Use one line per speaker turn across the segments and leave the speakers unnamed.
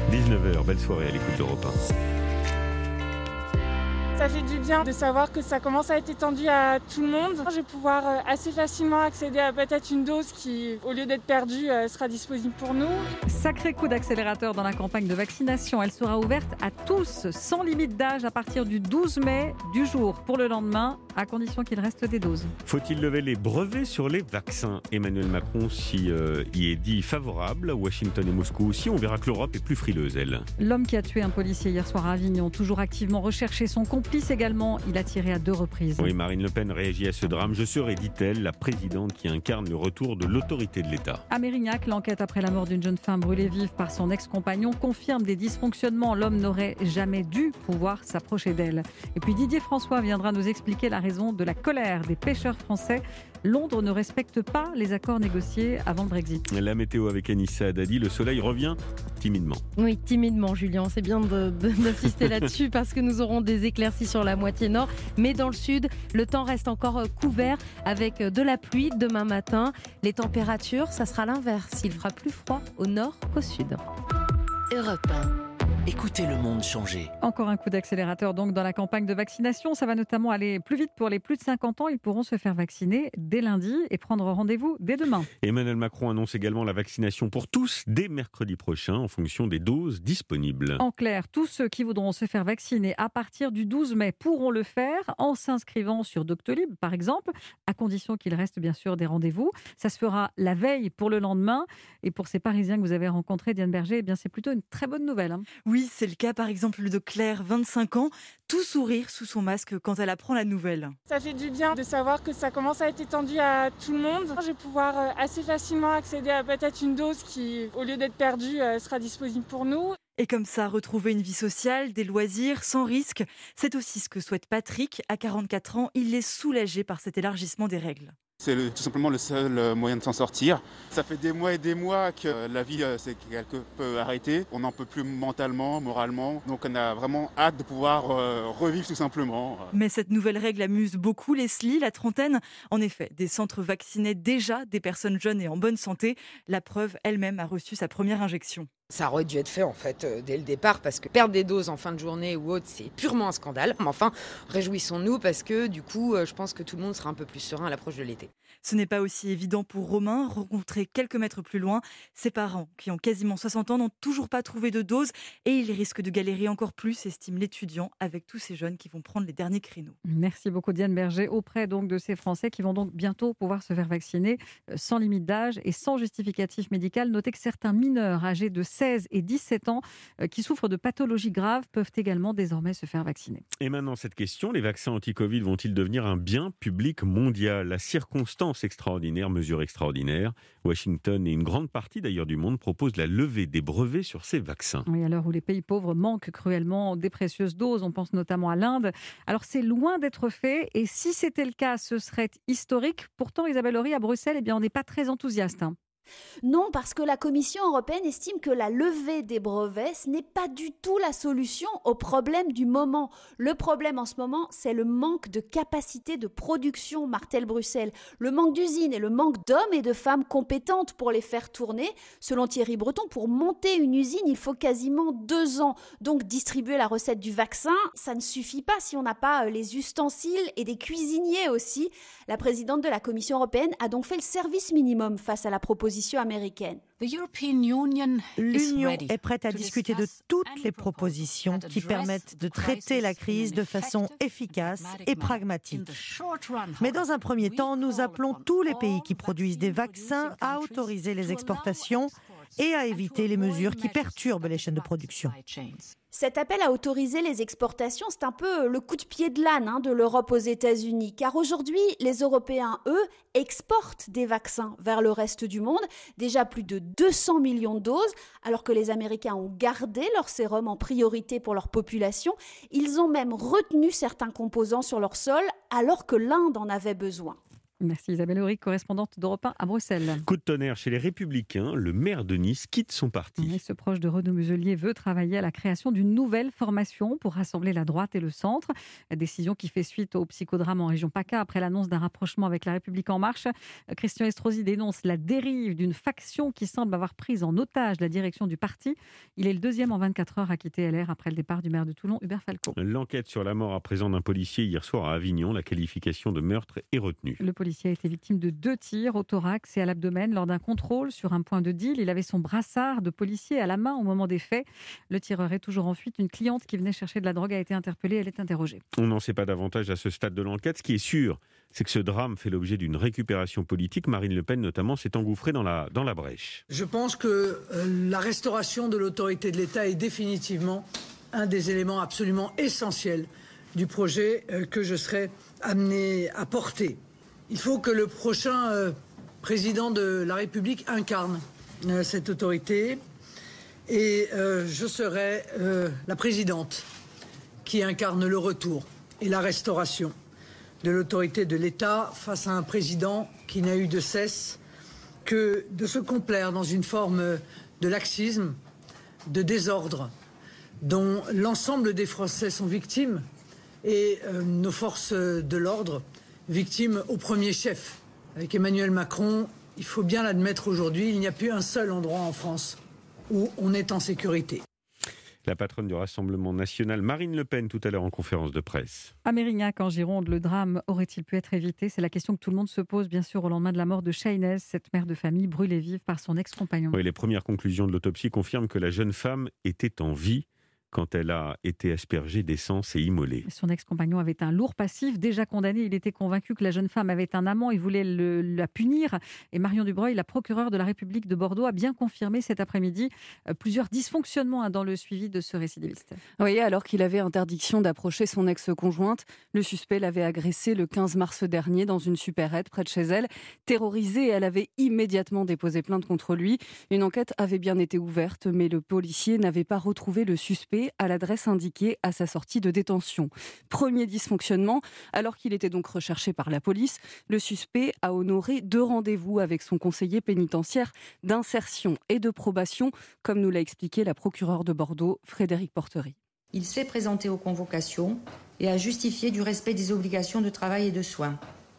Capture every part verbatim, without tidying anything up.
dix-neuf heures, belle soirée à l'écoute d'Europe un.
Ça fait du bien de savoir que ça commence à être étendu à tout le monde. Je vais pouvoir assez facilement accéder à peut-être une dose qui, au lieu d'être perdue, sera disponible pour nous.
Sacré coup d'accélérateur dans la campagne de vaccination. Elle sera ouverte à tous, sans limite d'âge, à partir du douze mai, du jour pour le lendemain, à condition qu'il reste des doses.
Faut-il lever les brevets sur les vaccins ? Emmanuel Macron s'y euh, y est dit favorable. Washington et Moscou aussi. On verra que l'Europe est plus frileuse, elle.
L'homme qui a tué un policier hier soir à Avignon, toujours activement recherché, son complice également, il a tiré à deux reprises.
Oui, Marine Le Pen réagit à ce drame. Je serai, dit-elle, la présidente qui incarne le retour de l'autorité de l'État.
À Mérignac, l'enquête après la mort d'une jeune femme brûlée vive par son ex-compagnon confirme des dysfonctionnements. L'homme n'aurait jamais dû pouvoir s'approcher d'elle. Et puis Didier François viendra nous expliquer la raison de la colère des pêcheurs français. Londres ne respecte pas les accords négociés avant le Brexit.
La météo avec Anissa Dadi, le soleil revient timidement.
Oui, timidement, Julien. C'est bien de, de, d'insister là-dessus parce que nous aurons des éclaircies sur la moitié nord. Mais dans le sud, le temps reste encore couvert avec de la pluie demain matin. Les températures, ça sera l'inverse. Il fera plus froid au nord qu'au sud.
Europe un. Écoutez le monde changer.
Encore un coup d'accélérateur donc dans la campagne de vaccination. Ça va notamment aller plus vite pour les plus de cinquante ans. Ils pourront se faire vacciner dès lundi et prendre rendez-vous dès demain.
Emmanuel Macron annonce également la vaccination pour tous dès mercredi prochain en fonction des doses disponibles.
En clair, tous ceux qui voudront se faire vacciner à partir du douze mai pourront le faire en s'inscrivant sur Doctolib par exemple, à condition qu'il reste bien sûr des rendez-vous. Ça se fera la veille pour le lendemain. Et pour ces Parisiens que vous avez rencontrés, Diane Berger, eh bien c'est plutôt une très bonne nouvelle. Hein.
Oui, c'est le cas par exemple de Claire, vingt-cinq ans, tout sourire sous son masque quand elle apprend la nouvelle.
Ça fait du bien de savoir que ça commence à être étendu à tout le monde. Je vais pouvoir assez facilement accéder à peut-être une dose qui, au lieu d'être perdue, sera disponible pour nous.
Et comme ça, retrouver une vie sociale, des loisirs, sans risque, c'est aussi ce que souhaite Patrick. À quarante-quatre ans, il est soulagé par cet élargissement des règles.
C'est le, tout simplement le seul moyen de s'en sortir. Ça fait des mois et des mois que la vie s'est quelque peu arrêtée. On n'en peut plus mentalement, moralement. Donc on a vraiment hâte de pouvoir euh, revivre tout simplement.
Mais cette nouvelle règle amuse beaucoup Leslie, la trentaine. En effet, des centres vaccinaient déjà des personnes jeunes et en bonne santé. La preuve, elle-même a reçu sa première injection.
Ça aurait dû être fait en fait euh, dès le départ parce que perdre des doses en fin de journée ou autre, c'est purement un scandale. Mais enfin, réjouissons-nous parce que du coup, euh, je pense que tout le monde sera un peu plus serein à l'approche de l'été.
Ce n'est pas aussi évident pour Romain, rencontré quelques mètres plus loin. Ses parents, qui ont quasiment soixante ans, n'ont toujours pas trouvé de dose et il risque de galérer encore plus, estime l'étudiant, avec tous ces jeunes qui vont prendre les derniers créneaux.
Merci beaucoup Diane Berger, auprès donc de ces Français qui vont donc bientôt pouvoir se faire vacciner sans limite d'âge et sans justificatif médical. Notez que certains mineurs âgés de seize et dix-sept ans qui souffrent de pathologies graves peuvent également désormais se faire vacciner.
Et maintenant cette question, les vaccins anti-Covid vont-ils devenir un bien public mondial ? La circonstance extraordinaire, mesure extraordinaire. Washington et une grande partie d'ailleurs du monde proposent la levée des brevets sur ces vaccins.
Oui, à l'heure où les pays pauvres manquent cruellement des précieuses doses, on pense notamment à l'Inde. Alors c'est loin d'être fait et si c'était le cas, ce serait historique. Pourtant, Isabelle Horry, à Bruxelles, eh bien, on n'est pas très enthousiaste. Hein.
Non, parce que la Commission européenne estime que la levée des brevets, ce n'est pas du tout la solution au problème du moment. Le problème en ce moment, c'est le manque de capacité de production, martèle Bruxelles. Le manque d'usines et le manque d'hommes et de femmes compétentes pour les faire tourner. Selon Thierry Breton, pour monter une usine, il faut quasiment deux ans. Donc distribuer la recette du vaccin, ça ne suffit pas si on n'a pas les ustensiles et des cuisiniers aussi. La présidente de la Commission européenne a donc fait le service minimum face à la proposition américaine.
L'Union est prête à discuter de toutes les propositions qui permettent de traiter la crise de façon efficace et pragmatique. Mais dans un premier temps, nous appelons tous les pays qui produisent des vaccins à autoriser les exportations et à éviter les mesures qui perturbent les chaînes de production.
Cet appel à autoriser les exportations, c'est un peu le coup de pied de l'âne hein, de l'Europe aux États-Unis. Car aujourd'hui, les Européens, eux, exportent des vaccins vers le reste du monde. Déjà plus de deux cents millions de doses, alors que les Américains ont gardé leur sérum en priorité pour leur population. Ils ont même retenu certains composants sur leur sol, alors que l'Inde en avait besoin.
Merci Isabelle Auric, correspondante d'Europe un à Bruxelles.
Coup de tonnerre chez les Républicains, le maire de Nice quitte son parti.
Et ce proche de Renaud Muselier veut travailler à la création d'une nouvelle formation pour rassembler la droite et le centre. Décision qui fait suite au psychodrame en région PACA après l'annonce d'un rapprochement avec La République En Marche. Christian Estrosi dénonce la dérive d'une faction qui semble avoir pris en otage la direction du parti. Il est le deuxième en vingt-quatre heures à quitter L R après le départ du maire de Toulon, Hubert Falco.
L'enquête sur la mort à présent d'un policier hier soir à Avignon, la qualification de meurtre est retenue.
Le policier a été victime de deux tirs au thorax et à l'abdomen lors d'un contrôle sur un point de deal. Il avait son brassard de policier à la main au moment des faits. Le tireur est toujours en fuite. Une cliente qui venait chercher de la drogue a été interpellée. Elle est interrogée.
On n'en sait pas davantage à ce stade de l'enquête. Ce qui est sûr, c'est que ce drame fait l'objet d'une récupération politique. Marine Le Pen, notamment, s'est engouffrée dans la, dans la brèche.
Je pense que euh, la restauration de l'autorité de l'État est définitivement un des éléments absolument essentiels du projet euh, que je serai amené à porter. Il faut que le prochain euh, président de la République incarne euh, cette autorité et euh, je serai euh, la présidente qui incarne le retour et la restauration de l'autorité de l'État face à un président qui n'a eu de cesse que de se complaire dans une forme de laxisme, de désordre dont l'ensemble des Français sont victimes et euh, nos forces de l'ordre victimes au premier chef. Avec Emmanuel Macron, il faut bien l'admettre aujourd'hui, il n'y a plus un seul endroit en France où on est en sécurité.
La patronne du Rassemblement national, Marine Le Pen, tout à l'heure en conférence de presse.
À Mérignac, en Gironde, le drame aurait-il pu être évité ? C'est la question que tout le monde se pose, bien sûr, au lendemain de la mort de Shainez, cette mère de famille brûlée vive par son ex-compagnon.
Oui, les premières conclusions de l'autopsie confirment que la jeune femme était en vie quand elle a été aspergée d'essence et immolée.
Son ex-compagnon avait un lourd passif. Déjà condamné, il était convaincu que la jeune femme avait un amant. Il voulait le, la punir. Et Marion Dubreuil, la procureure de la République de Bordeaux, a bien confirmé cet après-midi euh, plusieurs dysfonctionnements hein, dans le suivi de ce récidiviste.
Oui, alors qu'il avait interdiction d'approcher son ex-conjointe, le suspect l'avait agressée le quinze mars dernier dans une supérette près de chez elle. Terrorisée, elle avait immédiatement déposé plainte contre lui. Une enquête avait bien été ouverte, mais le policier n'avait pas retrouvé le suspect à l'adresse indiquée à sa sortie de détention. Premier dysfonctionnement, alors qu'il était donc recherché par la police, le suspect a honoré deux rendez-vous avec son conseiller pénitentiaire d'insertion et de probation, comme nous l'a expliqué la procureure de Bordeaux, Frédéric Porterie.
Il s'est présenté aux convocations et a justifié du respect des obligations de travail et de soins.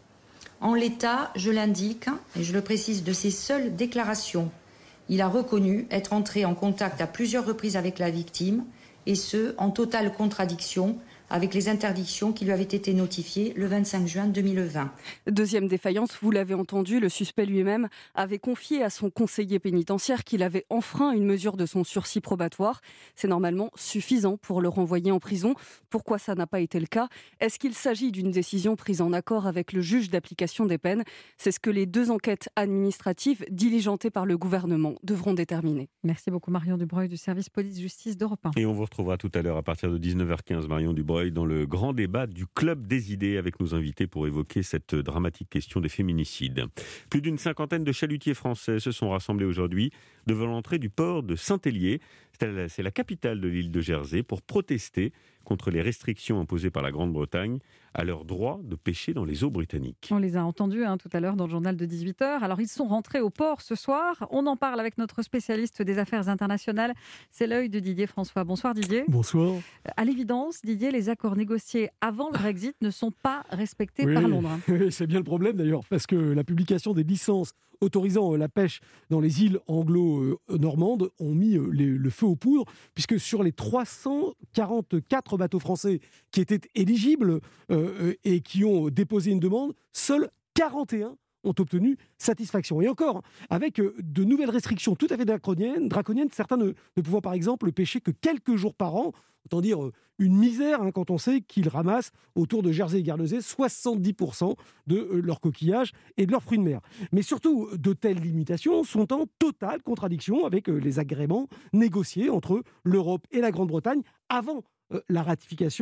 En l'état, je l'indique, et je le précise, de ses seules déclarations, il a reconnu être entré en contact à plusieurs reprises avec la victime, et ce, en totale contradiction avec les interdictions qui lui avaient été notifiées le vingt-cinq juin deux mille vingt.
Deuxième défaillance, vous l'avez entendu, le suspect lui-même avait confié à son conseiller pénitentiaire qu'il avait enfreint une mesure de son sursis probatoire. C'est normalement suffisant pour le renvoyer en prison. Pourquoi ça n'a pas été le cas ? Est-ce qu'il s'agit d'une décision prise en accord avec le juge d'application des peines ? C'est ce que les deux enquêtes administratives diligentées par le gouvernement devront déterminer.
Merci beaucoup Marion Dubreuil du service police-justice d'Europe un.
Et on vous retrouvera tout à l'heure à partir de dix-neuf heures quinze, Marion Dubreuil, dans le grand débat du Club des idées avec nos invités pour évoquer cette dramatique question des féminicides. Plus d'une cinquantaine de chalutiers français se sont rassemblés aujourd'hui devant l'entrée du port de Saint-Hélier. C'est la capitale de l'île de Jersey pour protester contre les restrictions imposées par la Grande-Bretagne à leur droit de pêcher dans les eaux britanniques.
On les a entendus hein, tout à l'heure dans le journal de dix-huit heures. Alors ils sont rentrés au port ce soir. On en parle avec notre spécialiste des affaires internationales. C'est l'œil de Didier François. Bonsoir Didier.
Bonsoir.
À l'évidence, Didier, les accords négociés avant le Brexit ne sont pas respectés
oui,
par Londres.
Oui, c'est bien le problème d'ailleurs, parce que la publication des licences autorisant la pêche dans les îles anglo-normandes ont mis les, le feu aux poudres, puisque sur les trois cent quarante-quatre bateaux français qui étaient éligibles euh, et qui ont déposé une demande, seuls quarante et un ont obtenu satisfaction. Et encore, avec de nouvelles restrictions tout à fait draconiennes, draconiennes certains ne, ne pouvant par exemple pêcher que quelques jours par an, autant dire une misère hein, quand on sait qu'ils ramassent autour de Jersey et Guernesey soixante-dix pour cent de euh, leurs coquillages et de leurs fruits de mer. Mais surtout, de telles limitations sont en totale contradiction avec euh, les agréments négociés entre l'Europe et la Grande-Bretagne avant euh, la ratification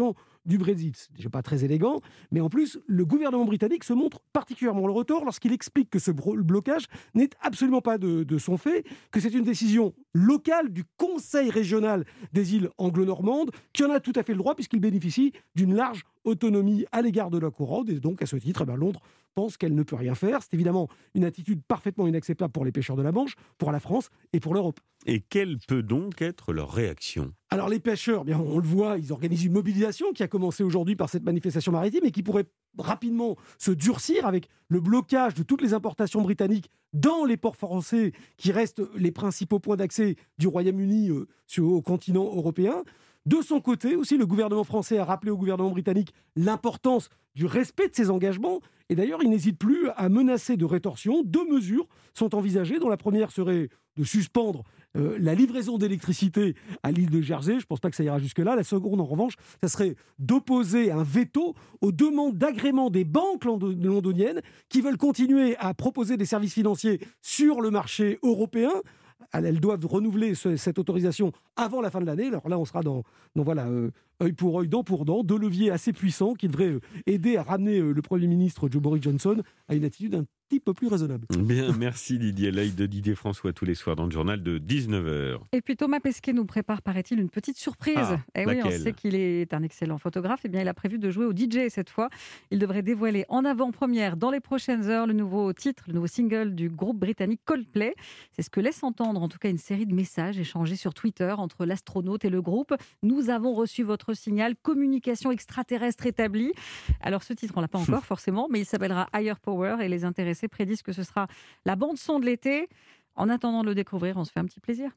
du Brexit. C'est déjà pas très élégant, mais en plus, le gouvernement britannique se montre particulièrement le retort lorsqu'il explique que ce bro- blocage n'est absolument pas de, de son fait, que c'est une décision locale du Conseil régional des îles anglo-normandes, qui en a tout à fait le droit puisqu'il bénéficie d'une large autonomie à l'égard de la couronne, et donc à ce titre, eh bien, Londres pense qu'elle ne peut rien faire. C'est évidemment une attitude parfaitement inacceptable pour les pêcheurs de la Manche, pour la France et pour l'Europe.
Et quelle peut donc être leur réaction ?
Alors les pêcheurs, bien, on le voit, ils organisent une mobilisation qui a commencé aujourd'hui par cette manifestation maritime et qui pourrait rapidement se durcir avec le blocage de toutes les importations britanniques dans les ports français qui restent les principaux points d'accès du Royaume-Uni euh, sur, au continent européen. De son côté aussi, le gouvernement français a rappelé au gouvernement britannique l'importance du respect de ses engagements. Et d'ailleurs, il n'hésite plus à menacer de rétorsion. Deux mesures sont envisagées, dont la première serait de suspendre euh, la livraison d'électricité à l'île de Jersey. Je ne pense pas que ça ira jusque-là. La seconde, en revanche, ça serait d'opposer un veto aux demandes d'agrément des banques londoniennes qui veulent continuer à proposer des services financiers sur le marché européen. Elles doivent renouveler ce, cette autorisation avant la fin de l'année. Alors là, on sera dans, dans voilà, euh, œil pour œil, dent pour dent, deux leviers assez puissants qui devraient euh, aider à ramener euh, le Premier ministre Joe Boris Johnson à une attitude un petit peu plus raisonnable.
Bien, merci Didier. L'œil de Didier François tous les soirs dans le journal de dix-neuf heures.
Et puis Thomas Pesquet nous prépare, paraît-il, une petite surprise.
Ah,
et oui, on sait qu'il est un excellent photographe. Et bien, il a prévu de jouer au D J cette fois. Il devrait dévoiler en avant-première dans les prochaines heures le nouveau titre, le nouveau single du groupe britannique Coldplay. C'est ce que laisse entendre en tout cas une série de messages échangés sur Twitter entre l'astronaute et le groupe. Nous avons reçu votre signal, communication extraterrestre établie. Alors ce titre, on l'a pas encore forcément, mais il s'appellera Higher Power et les intéressés prédisent que ce sera la bande-son de l'été. En attendant de le découvrir, on se fait un petit plaisir.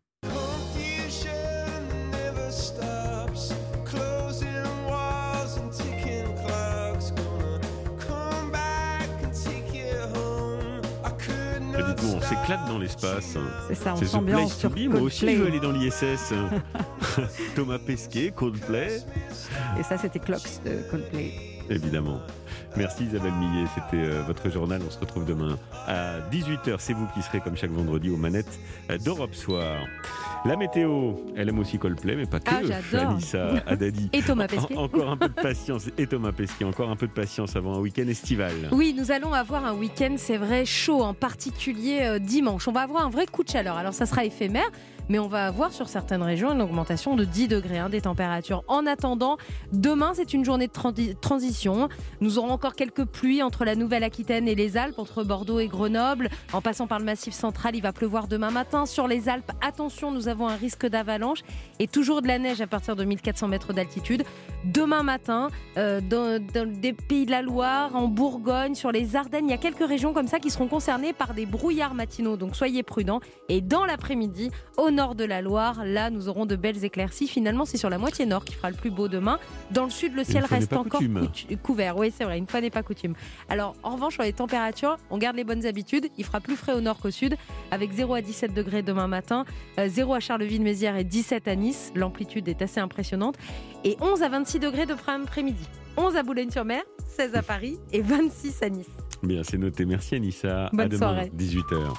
Dites-moi, on s'éclate dans l'espace.
C'est ça, on
C'est
s'ambiance
The
sur
Place to Be. Moi aussi,
Coldplay.
je veux aller dans l'I S S. Thomas Pesquet, Coldplay.
Et ça, c'était Clocks de Coldplay.
Évidemment. Merci Isabelle Millet, c'était euh, votre journal. On se retrouve demain à dix-huit heures. C'est vous qui serez comme chaque vendredi aux manettes d'Europe Soir. La météo, elle aime aussi Coldplay, mais pas que.
Ah, j'adore.
Anissa Haddadi.
Et Thomas Pesquet.
En- encore un peu de patience. Et Thomas Pesquet, encore un peu de patience avant un week-end estival.
Oui, nous allons avoir un week-end, c'est vrai, chaud, en particulier euh, dimanche. On va avoir un vrai coup de chaleur. Alors, ça sera éphémère, mais on va avoir sur certaines régions une augmentation de dix degrés hein, des températures. En attendant, demain, c'est une journée de transi- transition. Nous aurons encore quelques pluies entre la Nouvelle-Aquitaine et les Alpes, entre Bordeaux et Grenoble. En passant par le Massif central, il va pleuvoir demain matin. Sur les Alpes, attention, nous avons un risque d'avalanche et toujours de la neige à partir de mille quatre cents mètres d'altitude. Demain matin, euh, dans, dans des Pays de la Loire, en Bourgogne, sur les Ardennes, il y a quelques régions comme ça qui seront concernées par des brouillards matinaux, donc soyez prudents. Et dans l'après-midi, au nord de la Loire, là, nous aurons de belles éclaircies. Finalement, c'est sur la moitié nord qui fera le plus beau demain. Dans le sud, le ciel reste encore coutu- couvert. Oui, c'est vrai, une fois n'est pas coutume. Alors, en revanche, sur les températures, on garde les bonnes habitudes. Il fera plus frais au nord qu'au sud, avec zéro à dix-sept degrés demain matin, euh, zéro à Charleville-Mézières et dix-sept à Nice. L'amplitude est assez impressionnante. Et onze à vingt-six degrés de après-midi. onze à Boulogne-sur-Mer, seize à Paris et vingt-six à Nice.
Bien, c'est noté. Merci Anissa.
Bonne
à demain,
soirée.
dix-huit heures.